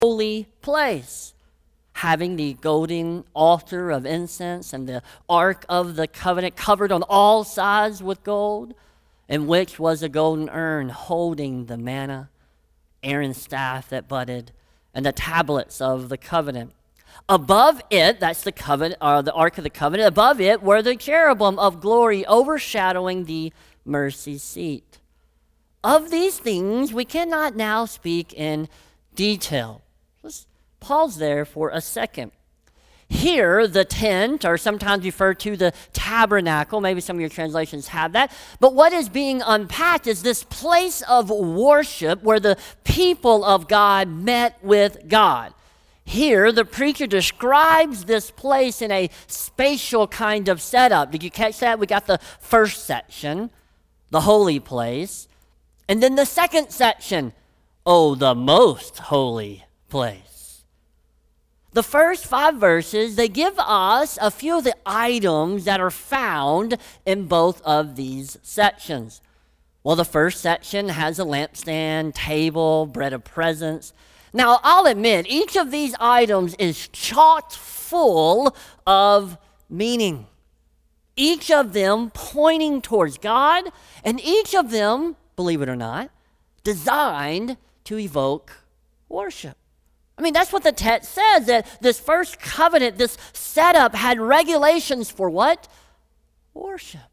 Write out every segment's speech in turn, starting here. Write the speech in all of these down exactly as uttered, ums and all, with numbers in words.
holy place, having the golden altar of incense and the ark of the covenant covered on all sides with gold, in which was a golden urn holding the manna, Aaron's staff that budded, and the tablets of the covenant. Above it, that's the covenant, or the ark of the covenant, above it were the cherubim of glory overshadowing the mercy seat. Of these things we cannot now speak in detail. Let's pause there for a second. Here, the tent, or sometimes referred to the tabernacle, maybe some of your translations have that, but what is being unpacked is this place of worship where the people of God met with God. Here, the preacher describes this place in a spatial kind of setup. Did you catch that? We got the first section, the holy place, and then the second section, oh, the most holy place. The first five verses, they give us a few of the items that are found in both of these sections. Well, the first section has a lampstand, table, bread of presence. Now, I'll admit, each of these items is chock full of meaning. Each of them pointing towards God, and each of them, believe it or not, designed to evoke worship. I mean, that's what the text says, that this first covenant, this setup had regulations for what? Worship.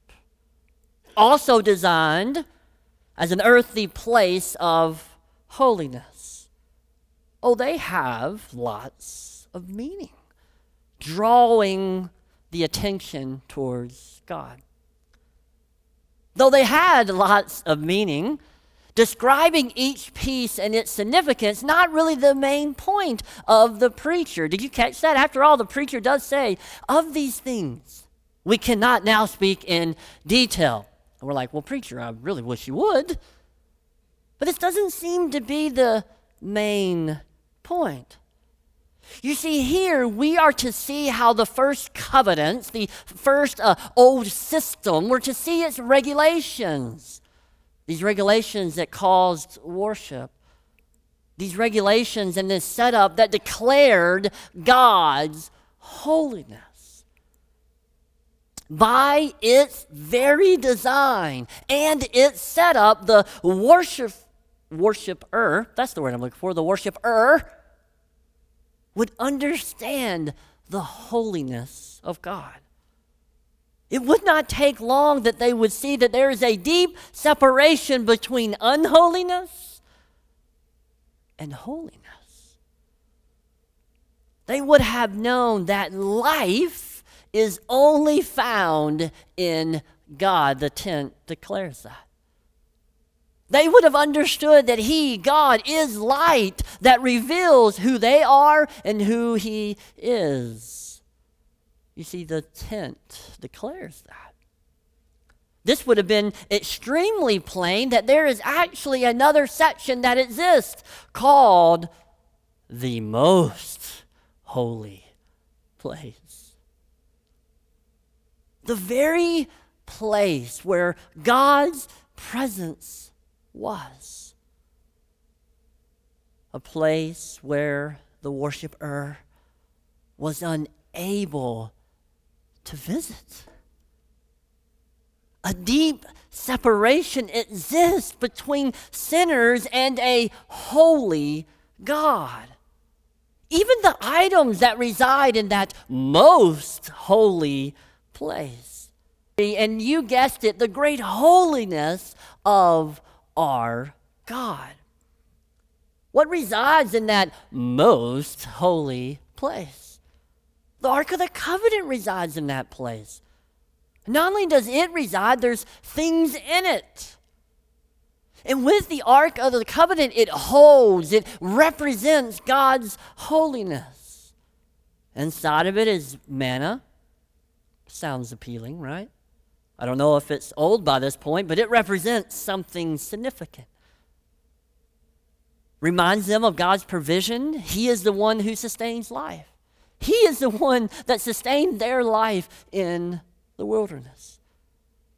Also designed as an earthly place of holiness. Oh, they have lots of meaning, drawing the attention towards God. Though they had lots of meaning, describing each piece and its significance, not really the main point of the preacher. Did you catch that? After all, the preacher does say, of these things, we cannot now speak in detail. And we're like, well, preacher, I really wish you would. But this doesn't seem to be the main point. You see, here we are to see how the first covenants, the first uh, old system, were to see its regulations. These regulations that caused worship. These regulations and this setup that declared God's holiness. By its very design and its setup, the worship, worshiper, that's the word I'm looking for, the worshiper would understand the holiness of God. It would not take long that they would see that there is a deep separation between unholiness and holiness. They would have known that life is only found in God. The tent declares that. They would have understood that He, God, is light that reveals who they are and who He is. You see, the tent declares that. This would have been extremely plain that there is actually another section that exists called the most holy place. The very place where God's presence was. A place where the worshiper was unable to visit. A deep separation exists between sinners and a holy God. Even the items that reside in that most holy place. And you guessed it, the great holiness of our God. What resides in that most holy place? The Ark of the Covenant resides in that place. Not only does it reside, there's things in it. And with the Ark of the Covenant, it holds, it represents God's holiness. Inside of it is manna. Sounds appealing, right? I don't know if it's old by this point, but it represents something significant. Reminds them of God's provision. He is the one who sustains life. He is the one that sustained their life in the wilderness.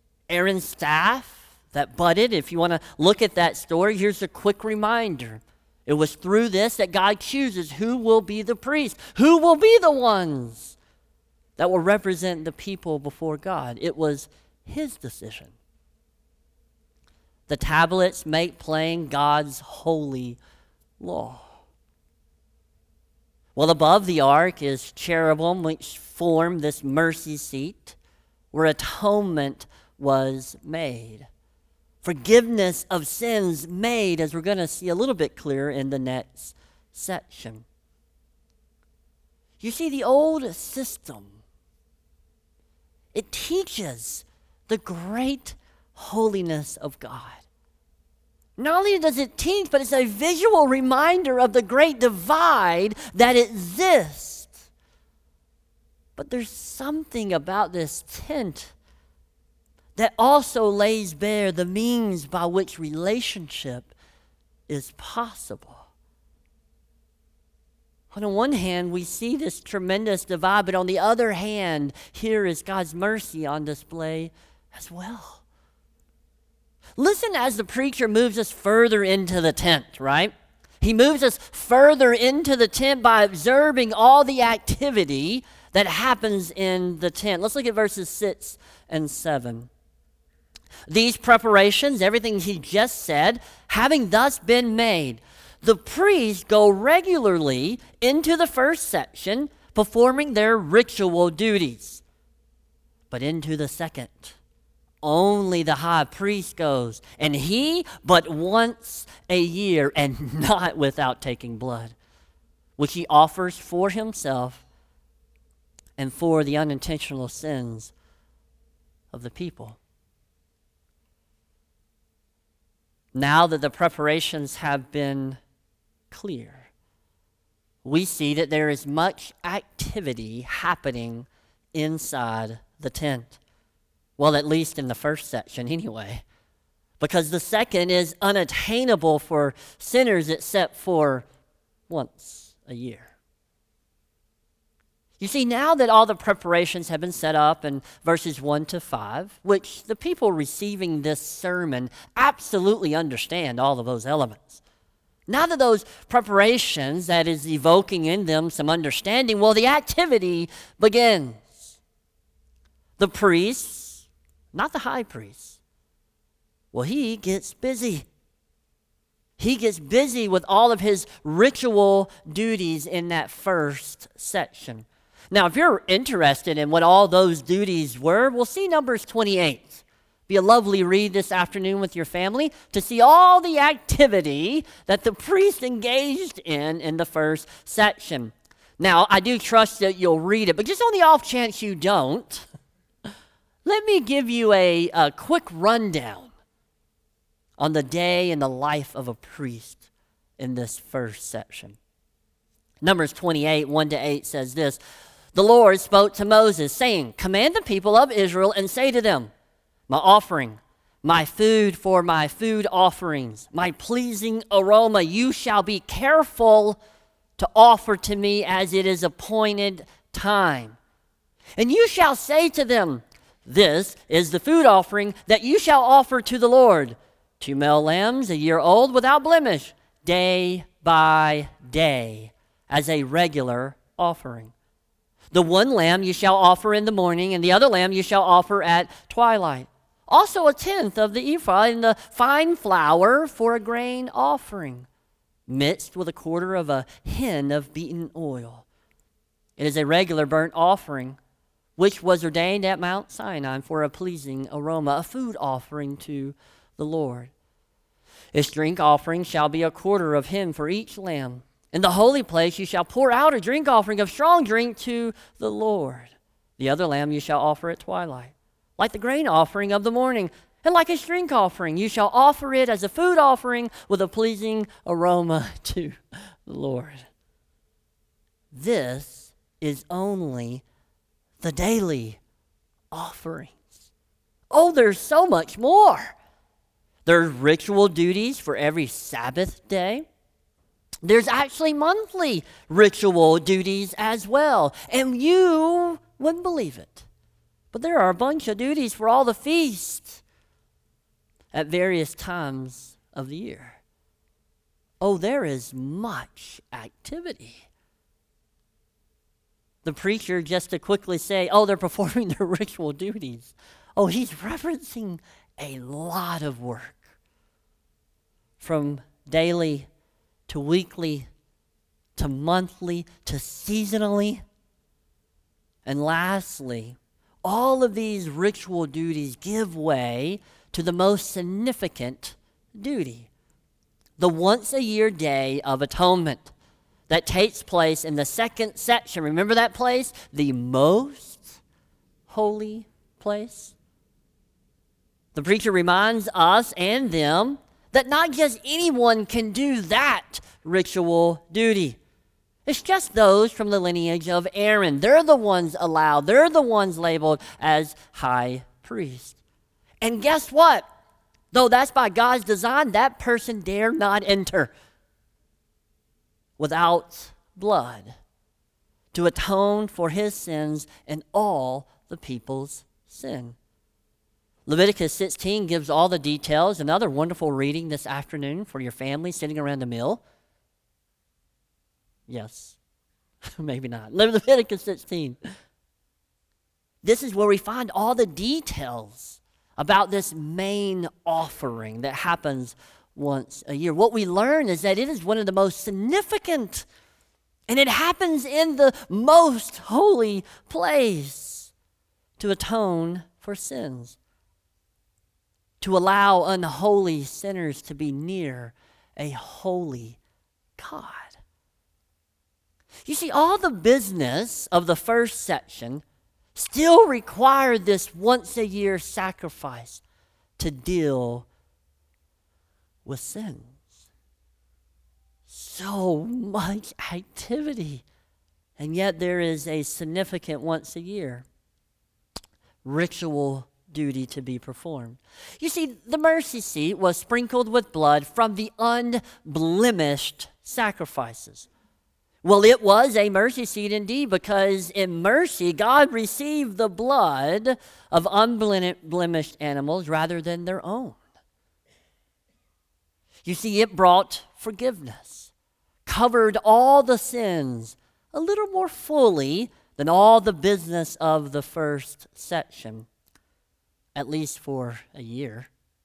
Aaron's staff that budded, if you want to look at that story, here's a quick reminder. It was through this that God chooses who will be the priests, who will be the ones that will represent the people before God. It was his decision. The tablets make plain God's holy law. Well, above the ark is cherubim, which form this mercy seat where atonement was made. Forgiveness of sins made, as we're going to see a little bit clearer in the next section. You see, the old system, it teaches the great holiness of God. Not only does it teach, but it's a visual reminder of the great divide that exists. But there's something about this tent that also lays bare the means by which relationship is possible. On the one hand, we see this tremendous divide, but on the other hand, here is God's mercy on display as well. Listen as the preacher moves us further into the tent, right? He moves us further into the tent by observing all the activity that happens in the tent. Let's look at verses six and seven. These preparations, everything he just said, having thus been made, the priests go regularly into the first section, performing their ritual duties. But into the second, only the high priest goes, and he but once a year, and not without taking blood, which he offers for himself and for the unintentional sins of the people. Now that the preparations have been clear, we see that there is much activity happening inside the tent. Well, at least in the first section anyway. Because the second is unattainable for sinners except for once a year. You see, now that all the preparations have been set up in verses one to five, which the people receiving this sermon absolutely understand all of those elements. Now that those preparations, that is evoking in them some understanding, well, the activity begins. The priests, not the high priest, well, he gets busy. He gets busy with all of his ritual duties in that first section. Now, if you're interested in what all those duties were, we'll see Numbers twenty-eight. Be a lovely read this afternoon with your family to see all the activity that the priest engaged in in the first section. Now, I do trust that you'll read it, but just on the off chance you don't, let me give you a, a quick rundown on the day in the life of a priest in this first section. Numbers twenty-eight, one to eight says this: The Lord spoke to Moses, saying, Command the people of Israel and say to them, My offering, my food for my food offerings, my pleasing aroma, you shall be careful to offer to me as it is appointed time. And you shall say to them, This is the food offering that you shall offer to the Lord, two male lambs a year old without blemish, day by day, as a regular offering. The one lamb you shall offer in the morning, and the other lamb you shall offer at twilight. Also a tenth of the ephah in the fine flour for a grain offering, mixed with a quarter of a hin of beaten oil. It is a regular burnt offering, which was ordained at Mount Sinai for a pleasing aroma, a food offering to the Lord. Its drink offering shall be a quarter of hin for each lamb. In the holy place you shall pour out a drink offering of strong drink to the Lord. The other lamb you shall offer at twilight, like the grain offering of the morning, and like a drink offering. You shall offer it as a food offering with a pleasing aroma to the Lord. This is only the daily offerings. Oh, there's so much more. There's ritual duties for every Sabbath day. There's actually monthly ritual duties as well. And you wouldn't believe it, but there are a bunch of duties for all the feasts at various times of the year. oh, there is much activity. The preacher, just to quickly say, oh, they're performing their ritual duties. Oh, he's referencing a lot of work. From daily to weekly to monthly to seasonally. And lastly, all of these ritual duties give way to the most significant duty, the once a year day of atonement that takes place in the second section. Remember that place? The most holy place. The preacher reminds us and them that not just anyone can do that ritual duty. It's just those from the lineage of Aaron. They're the ones allowed. They're the ones labeled as high priest. And guess what? Though that's by God's design, that person dare not enter without blood to atone for his sins and all the people's sin. Leviticus sixteen gives all the details. Another wonderful reading this afternoon for your family sitting around the meal. Yes, maybe not. Leviticus sixteen. This is where we find all the details about this main offering that happens once a year. What we learn is that it is one of the most significant, and it happens in the most holy place to atone for sins, to allow unholy sinners to be near a holy God. You see, all the business of the first section still required this once a year sacrifice to deal with sins. So much activity. And yet there is a significant once a year ritual duty to be performed. You see, the mercy seat was sprinkled with blood from the unblemished sacrifices. Well, it was a mercy seat indeed, because in mercy, God received the blood of unblemished animals rather than their own. You see, it brought forgiveness, covered all the sins a little more fully than all the business of the first section, at least for a year.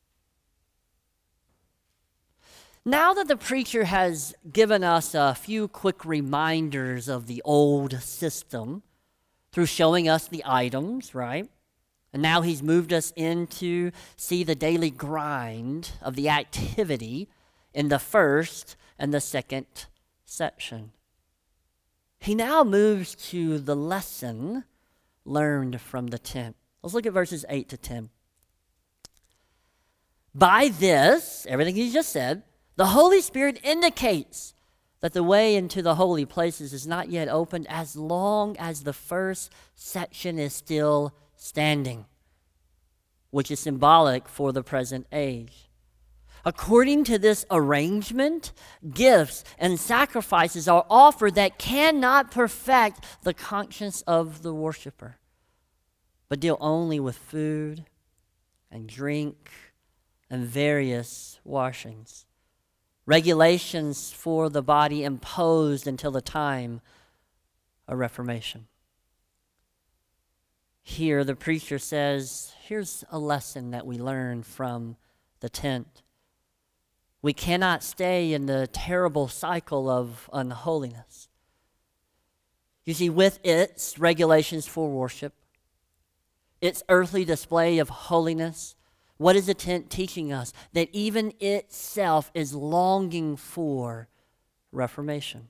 Now that the preacher has given us a few quick reminders of the old system through showing us the items, right? And now he's moved us into see the daily grind of the activity in the first and the second section. He now moves to the lesson learned from the tent. Let's look at verses eight to ten. By this, everything he just said, the Holy Spirit indicates that the way into the holy places is not yet opened as long as the first section is still standing, which is symbolic for the present age. According to this arrangement, gifts and sacrifices are offered that cannot perfect the conscience of the worshiper, but deal only with food and drink and various washings. Regulations for the body imposed until the time of Reformation. Here the preacher says, here's a lesson that we learn from the tent. We cannot stay in the terrible cycle of unholiness. You see, with its regulations for worship, its earthly display of holiness, what is the tent teaching us? That even itself is longing for reformation.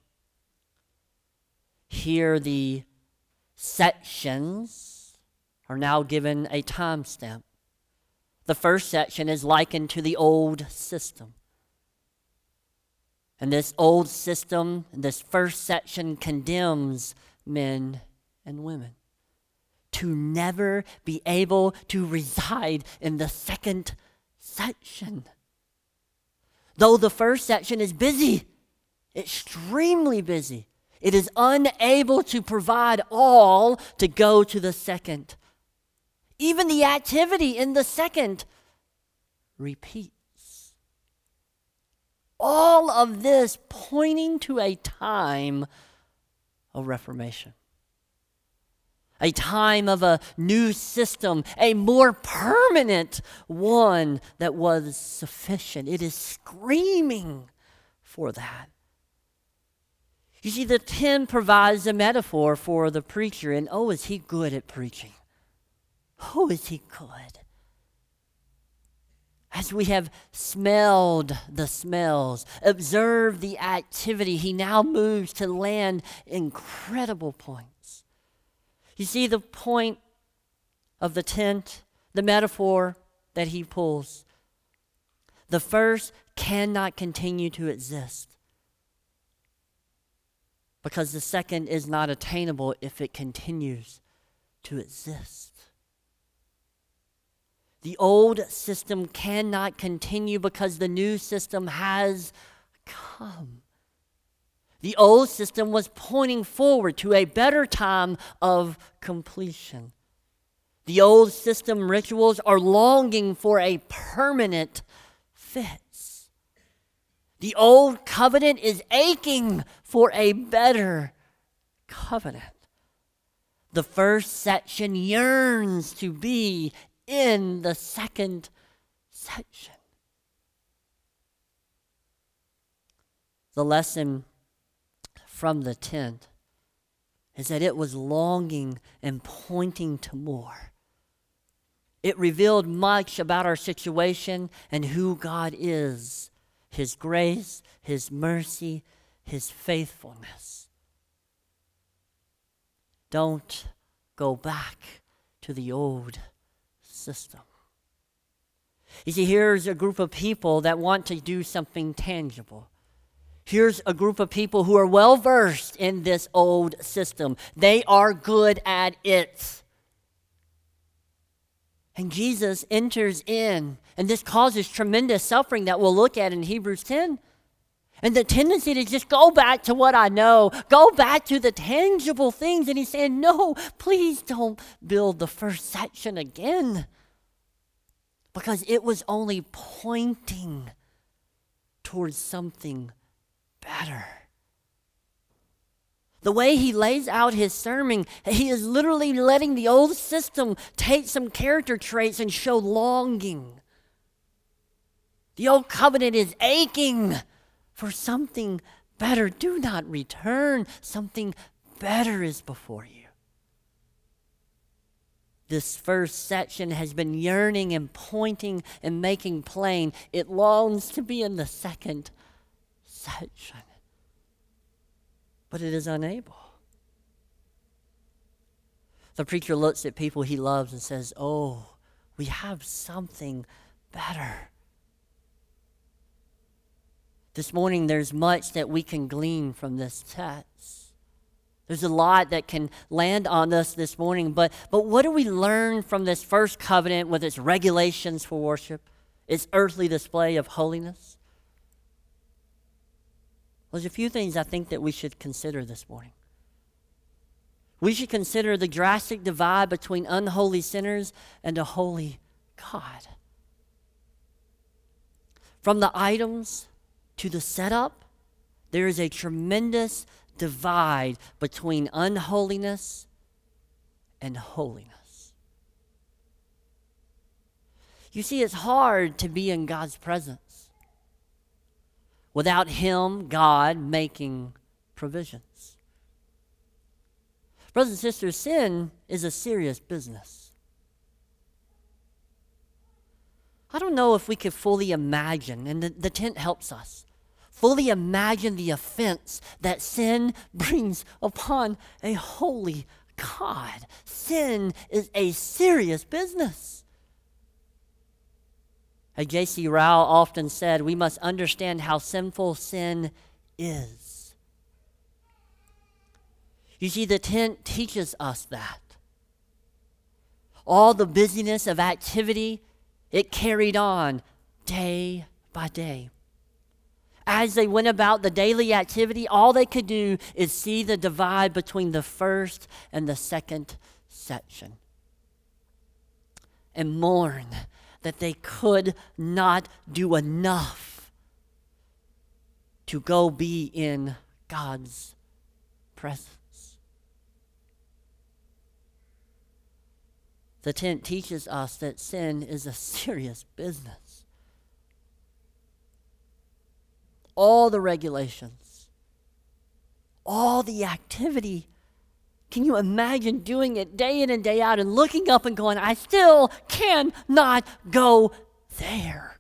Here the sections are now given a timestamp. The first section is likened to the old system. And this old system, this first section condemns men and women to never be able to reside in the second section. Though the first section is busy, extremely busy, it is unable to provide all to go to the second. Even the activity in the second repeats. All of this pointing to a time of reformation. A time of a new system, a more permanent one that was sufficient. It is screaming for that. You see, the tent provides a metaphor for the preacher, and oh, is he good at preaching. Oh, is he good. As we have smelled the smells, observed the activity, he now moves to land incredible points. You see the point of the tent, the metaphor that he pulls. The first cannot continue to exist because the second is not attainable if it continues to exist. The old system cannot continue because the new system has come. The old system was pointing forward to a better time of completion. The old system rituals are longing for a permanent fix. The old covenant is aching for a better covenant. The first section yearns to be in the second section. The lesson from the tent is that it was longing and pointing to more. It revealed much about our situation and who God is, His grace, His mercy, His faithfulness. Don't go back to the old system. You see, here's a group of people that want to do something tangible. Here's a group of people who are well versed in this old system. They are good at it. And Jesus enters in, and this causes tremendous suffering that we'll look at in Hebrews ten. And the tendency to just go back to what I know, go back to the tangible things. And he's saying, no, please don't build the first section again. Because it was only pointing towards something better. The way he lays out his sermon, he is literally letting the old system take some character traits and show longing. The old covenant is aching for something better. Do not return. Something better is before you. This first section has been yearning and pointing and making plain. It longs to be in the second section, but it is unable. The preacher looks at people he loves and says, oh, we have something better. This morning, there's much that we can glean from this text. There's a lot that can land on us this morning, but, but what do we learn from this first covenant with its regulations for worship, its earthly display of holiness? Well, there's a few things I think that we should consider this morning. We should consider the drastic divide between unholy sinners and a holy God. From the items to the setup, there is a tremendous divide between unholiness and holiness. You see, it's hard to be in God's presence without Him, God, making provisions. Brothers and sisters, sin is a serious business. I don't know if we could fully imagine, and the, the tent helps us, fully imagine the offense that sin brings upon a holy God. Sin is a serious business. As J C Ryle often said, we must understand how sinful sin is. You see, the tent teaches us that. All the busyness of activity, it carried on day by day. As they went about the daily activity, all they could do is see the divide between the first and the second section and mourn that they could not do enough to go be in God's presence. The tent teaches us that sin is a serious business. All the regulations, all the activity. Can you imagine doing it day in and day out and looking up and going, I still cannot go there?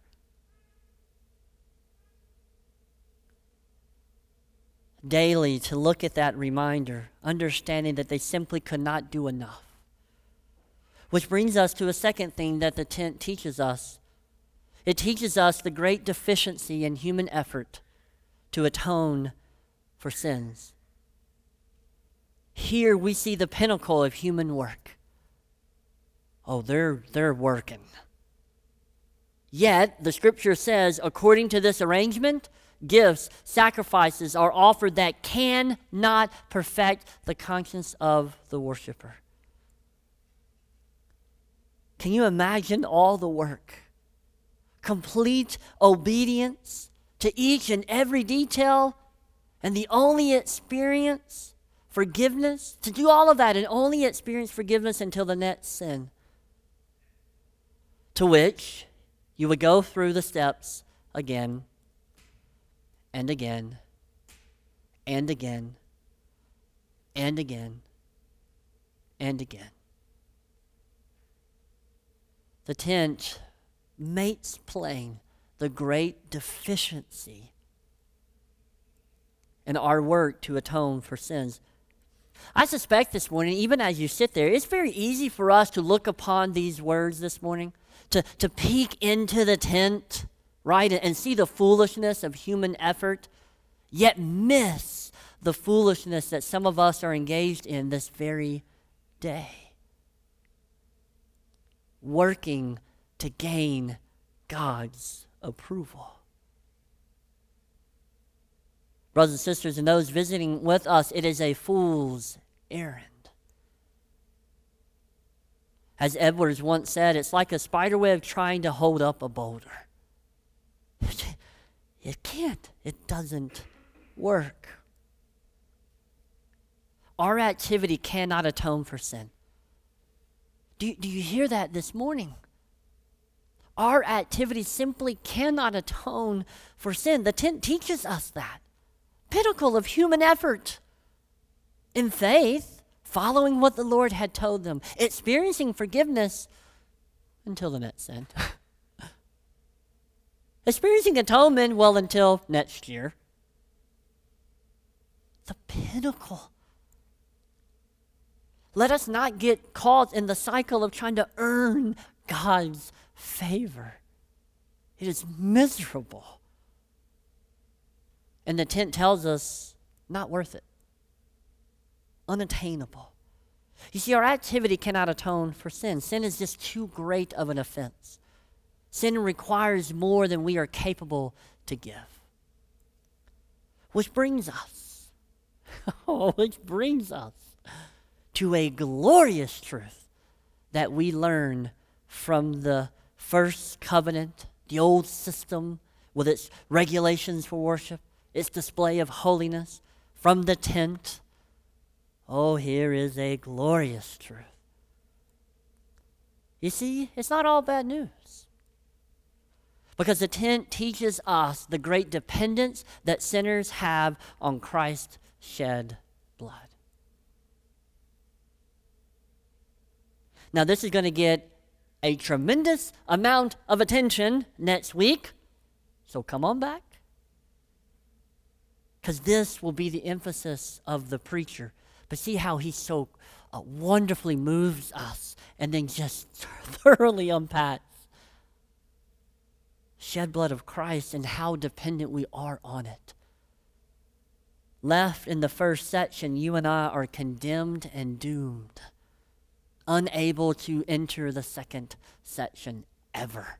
Daily to look at that reminder, understanding that they simply could not do enough. Which brings us to a second thing that the tent teaches us. It teaches us the great deficiency in human effort to atone for sins. Here we see the pinnacle of human work. Oh, they're they're working. Yet, the scripture says, according to this arrangement, gifts, sacrifices are offered that cannot perfect the conscience of the worshiper. Can you imagine all the work? Complete obedience to each and every detail, and the only experience forgiveness, to do all of that and only experience forgiveness until the next sin. To which you would go through the steps again and again and again and again and again. The tent makes plain the great deficiency in our work to atone for sins. I suspect this morning, even as you sit there, it's very easy for us to look upon these words this morning, to, to peek into the tent, right, and, and see the foolishness of human effort, yet miss the foolishness that some of us are engaged in this very day. Working to gain God's approval. Brothers and sisters, and those visiting with us, it is a fool's errand. As Edwards once said, it's like a spider web trying to hold up a boulder. It can't. It doesn't work. Our activity cannot atone for sin. Do, do you hear that this morning? Our activity simply cannot atone for sin. The tent teaches us that. Pinnacle of human effort. In faith, following what the Lord had told them, experiencing forgiveness until the next sin. Experiencing atonement, well, until next year. The pinnacle. Let us not get caught in the cycle of trying to earn God's favor. It is miserable. And the tent tells us, not worth it. Unattainable. You see, our activity cannot atone for sin. Sin is just too great of an offense. Sin requires more than we are capable to give. Which brings us, oh, which brings us to a glorious truth that we learn from the first covenant, the old system with its regulations for worship, its display of holiness, from the tent. Oh, here is a glorious truth. You see, it's not all bad news. Because the tent teaches us the great dependence that sinners have on Christ's shed blood. Now, this is going to get a tremendous amount of attention next week, so come on back. Because this will be the emphasis of the preacher. But see how he so uh, wonderfully moves us and then just thoroughly unpacks shed blood of Christ and how dependent we are on it. Left in the first section, you and I are condemned and doomed, unable to enter the second section ever.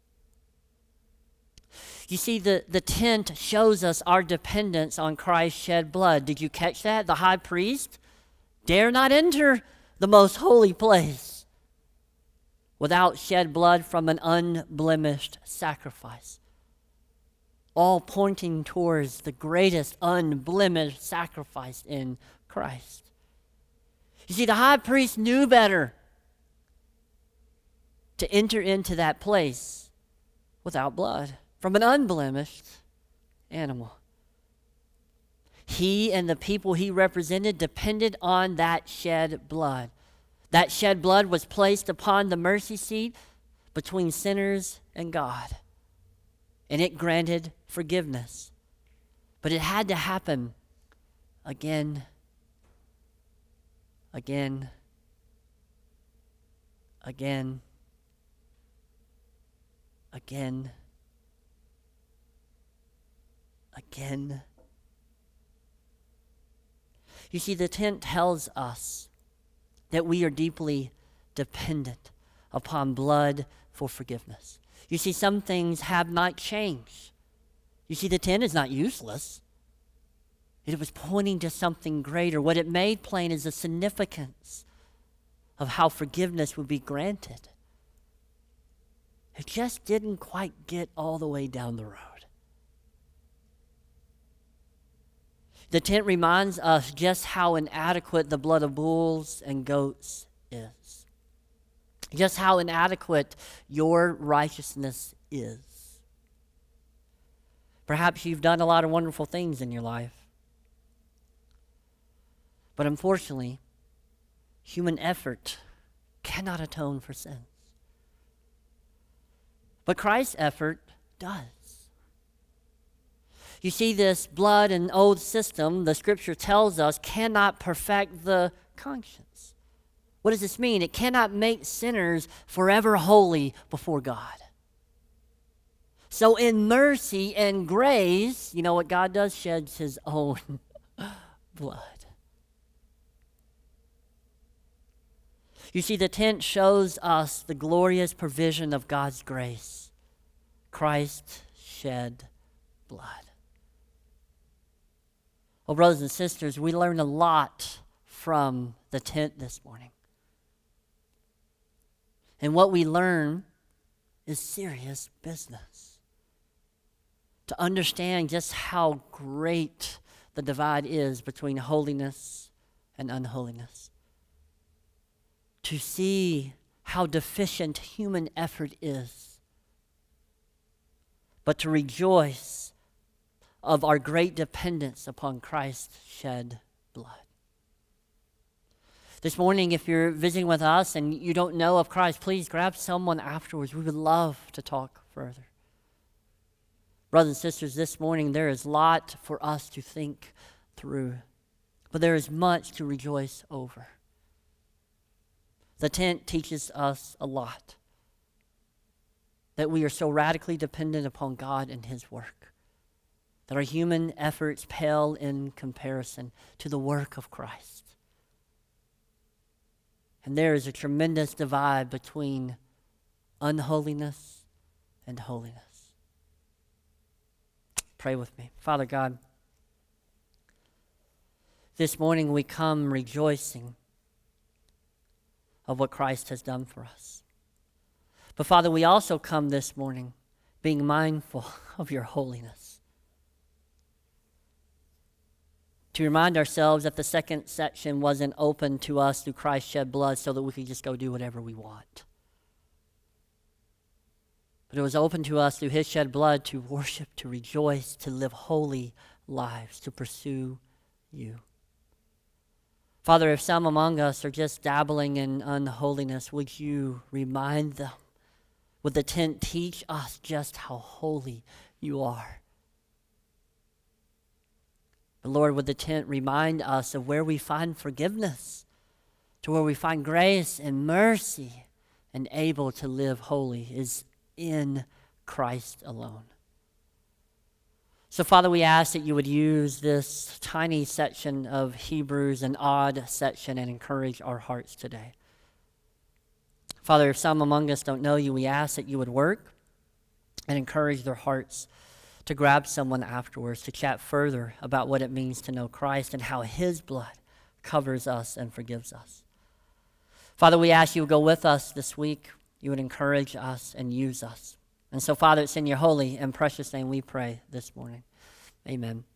You see, the, the tent shows us our dependence on Christ's shed blood. Did you catch that? The high priest dare not enter the most holy place without shed blood from an unblemished sacrifice. all pointing towards the greatest unblemished sacrifice in Christ. You see, the high priest knew better to enter into that place without blood from an unblemished animal. He and the people he represented depended on that shed blood. That shed blood was placed upon the mercy seat between sinners and God, and it granted forgiveness. But it had to happen again, again, again, again, again. You see, the tent tells us that we are deeply dependent upon blood for forgiveness. You see, some things have not changed. You see, the tent is not useless. It was pointing to something greater. What it made plain is the significance of how forgiveness would be granted. It just didn't quite get all the way down the road. The tent reminds us just how inadequate the blood of bulls and goats is. Just how inadequate your righteousness is. Perhaps you've done a lot of wonderful things in your life. But unfortunately, human effort cannot atone for sins. But Christ's effort does. You see, this blood and oath system, the scripture tells us, cannot perfect the conscience. What does this mean? It cannot make sinners forever holy before God. So in mercy and grace, you know what God does? Sheds his own blood. You see, the tent shows us the glorious provision of God's grace. Christ shed blood. Well, brothers and sisters, we learned a lot from the tent this morning. And what we learn is serious business. To understand just how great the divide is between holiness and unholiness. To see how deficient human effort is. But to rejoice of our great dependence upon Christ's shed blood. This morning, if you're visiting with us and you don't know of Christ, please grab someone afterwards. We would love to talk further. Brothers and sisters, this morning there is a lot for us to think through, but there is much to rejoice over. The tent teaches us a lot, that we are so radically dependent upon God and his work, that our human efforts pale in comparison to the work of Christ. And there is a tremendous divide between unholiness and holiness. Pray with me. Father God, this morning we come rejoicing of what Christ has done for us. But Father, we also come this morning being mindful of your holiness. To remind ourselves that the second section wasn't open to us through Christ's shed blood so that we could just go do whatever we want. But it was open to us through his shed blood to worship, to rejoice, to live holy lives, to pursue you. Father, if some among us are just dabbling in unholiness, would you remind them? Would the tent teach us just how holy you are? But Lord, would the tent remind us of where we find forgiveness, to where we find grace and mercy and able to live holy is in Christ alone. So Father, we ask that you would use this tiny section of Hebrews, an odd section, and encourage our hearts today. Father, if some among us don't know you, we ask that you would work and encourage their hearts to grab someone afterwards, to chat further about what it means to know Christ and how his blood covers us and forgives us. Father, we ask you would go with us this week. You would encourage us and use us. And so, Father, it's in your holy and precious name we pray this morning. Amen.